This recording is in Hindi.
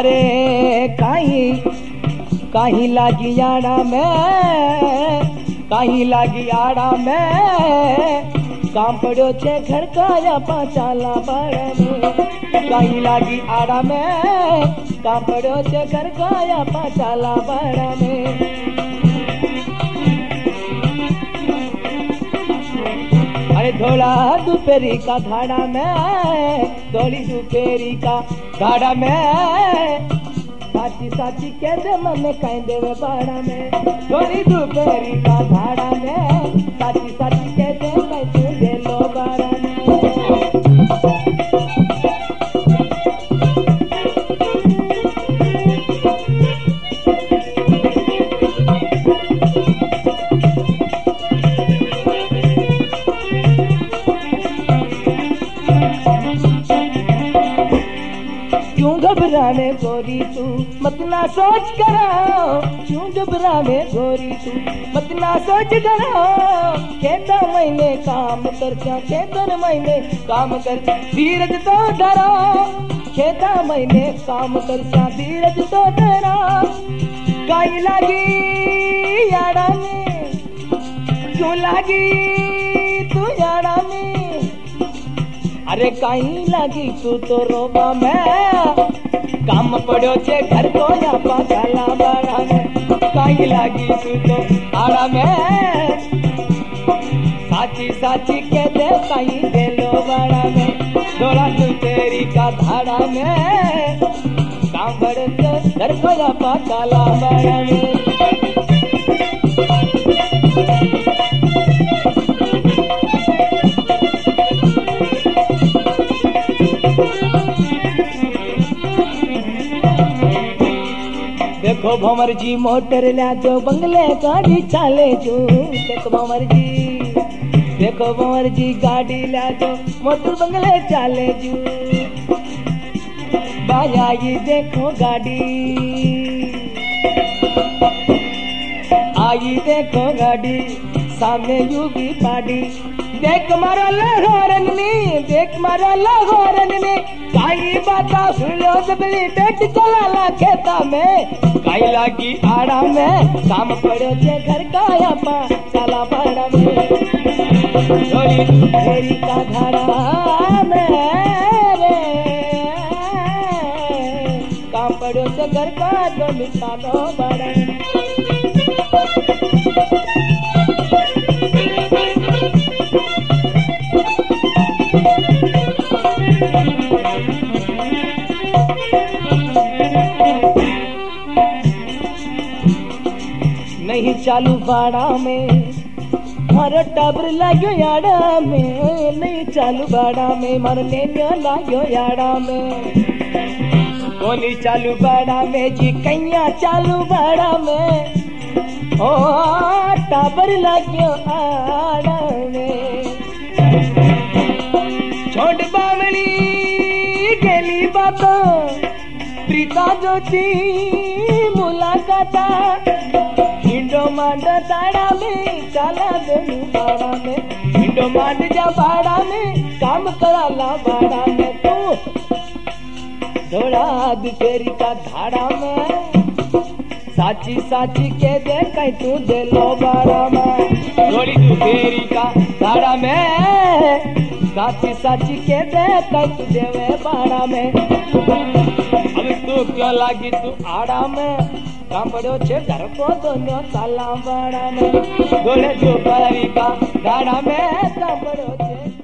अरे काही लागी आड़ा में, काही लागी आड़ा में, काम पड़ो छे घर का या पाचाला बाड़ा में। काही लागी आड़ा में, काम पड़ो छे घर का या पाचाला बाड़ा में। अरे धोला दोपहरी का धाड़ा में, धोली दोपहरी का धाड़ा में, साची साची के दे मन कहीं देवे बाड़ा में। धोली दोपहरी का धाड़ा में, साची साची के दे कहीं दे लो बाड़ा में। क्यों घबरावे गोरी तू मत ना सोच करो, क्यों घबरावे गोरी तू मत ना सोच करो। खेता महीने काम करचा, खेतर महीने काम करचा, धीरज तो धरो। खेता महीने काम करचा, धीरज तो धरो। काई लागी याड़ा में, क्यों लागी तू याड़ा में। अरे काई लागी तू तो रोबा में, काम पड़ो छे घर को या पाचाला बाड़ा में। काई लागी तू तो आड़ा में, साची साची के दे काई दे लो बाड़ा में। थोड़ा तू तेरी का धाड़ा में, काम पड़ो छे घर को या पाचाला बाड़ा में। देखो भंवर जी मोटर ला जो बंगले गाड़ी चाले जो। देखो भंवर जी, देखो भंवर जी गाड़ी ला जो मोटर बंगले चाले जो। बाया ये देखो गाड़ी, आई देखो गाड़ी, सामने यूगी पाड़ी। देख मारा लाहौरन में, देख मारा लाहौरन में, काई बाता सुन लो सबली टेट चला ला खेता में। काई लागी आड़ा में, काम पड़ो छे घर का या पाचाला बाड़ा में। थोड़ी दोपहरी का धाड़ा में रे, काम पड़ो छे घर का जो मिठानो बाड़ा में। नहीं चालू बाड़ा में, मारो टाबर लाग्यो याड़ा में। नहीं चालू बाड़ा में, मारो नेन्यो लाग्यो याड़ा में। कोनी चालू बाड़ा में जी, कैया चालू बाड़ा में, ओ टाबर लाग्यो आड़ा में। छोड़ बावली गेली बातो, प्रीता जोची मुलाकाता। हिंडो मांड ताड़ा में, चाला देनु बाड़ा में। हिंडो मांड जा बाड़ा में, काम कराला बाड़ा में। तू थोड़ा दोपहरी का धाड़ा में, साची साची के दे कहीं तू दे लो बाड़ा में। थोड़ी दोपहरी का धाड़ा में, साची साची के दे कहीं तू देवे बाड़ा में। अब तू क्यों लागी तू आड़ा में, काम पड़ो छे घर को दोनों ताला बाड़ा में। दोले दोपहरी का धाड़ा में, काम पड़ो छे।